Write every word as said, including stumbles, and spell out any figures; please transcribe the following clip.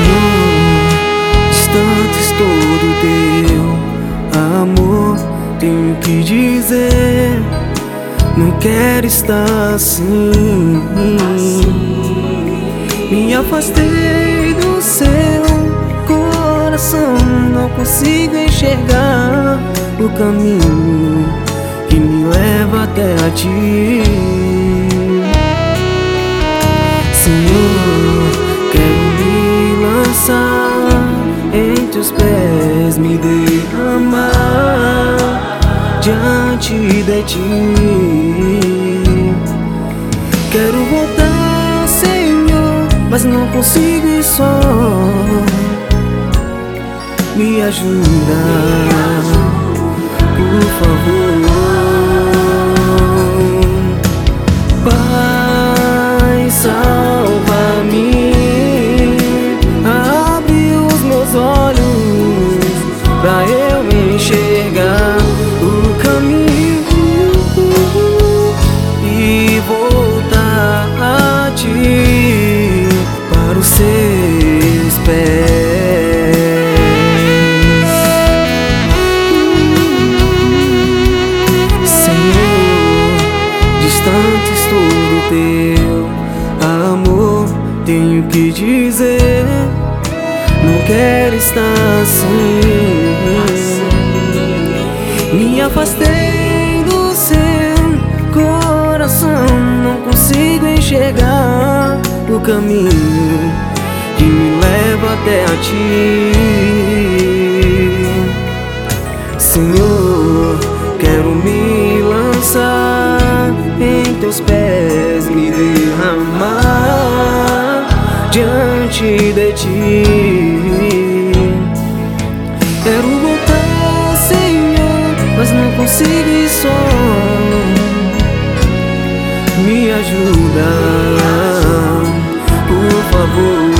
Senhor, distante estou do teu amor. Tenho que dizer, não quero estar assim. Me afastei do seu coração, não consigo enxergar o caminho que me leva até a ti. Senhor, quero me lançar em teus pés, me derramar diante de ti. Quero voltar, Senhor, mas não consigo ir só. Me ajuda, por favor. Pai, salva-me, abre os meus olhos pra eu enxergar o caminho e voltar a ti, para os seus pés. Senhor, distante estou do teu amor. Tenho que dizer, não quero estar assim. Me afastei do seu coração, não consigo enxergar o caminho que me leva até a ti. Senhor, quero me lançar em teus pés, me derramar diante de ti. Quero voltar, Senhor, mas não consigo ir só. Me ajuda, por favor.